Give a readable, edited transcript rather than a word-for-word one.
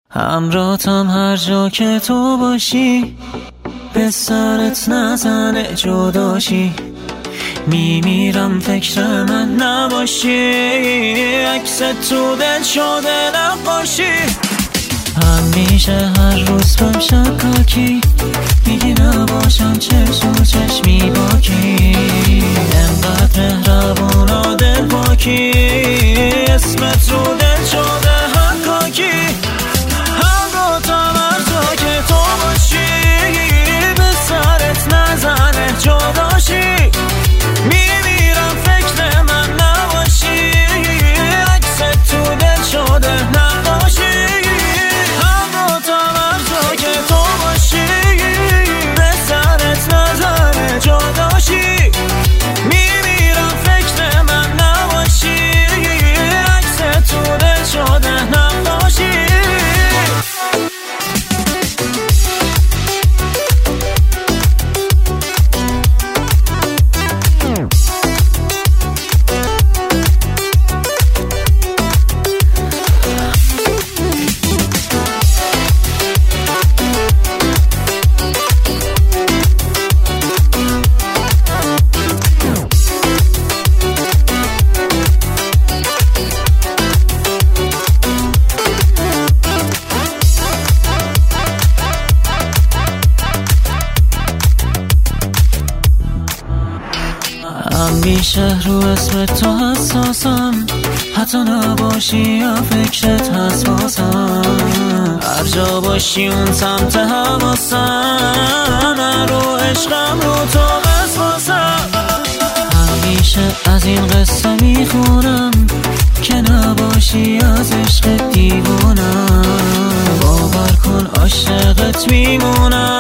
همراهتم هر جا که تو باشی، به سرت نزنه جداشی. میمیرم فکر من نباشی، عکس تو دل شده نقاشی. همیشه هر روز بهم شکاکی، میگی نباشم چشم و چشمی باکی. انقدر مهربون و دل پاکی، اسمت رو دل شده حکاکی. همراهتم هر جا که تو باشی، به سرت نزنه جداشی. میمیرم فکر من نباشی، عکس تو دل شده نقاشی. همراهتم هر جا که تو باشی، به سرت نزنه جداشی. میمیرم فکر من نباشی، عکس تو دل شده نقاشی. همیشه رو اسم تو حساسم، حتی نباشی یا فکرت هست بازم. هر جا باشی اون سمت حواسم، رو عشقم رو تو بسپاسم. همیشه از این قصه میخونم که نباشی از عشق دیوونم. باور کن عاشقت میمونم.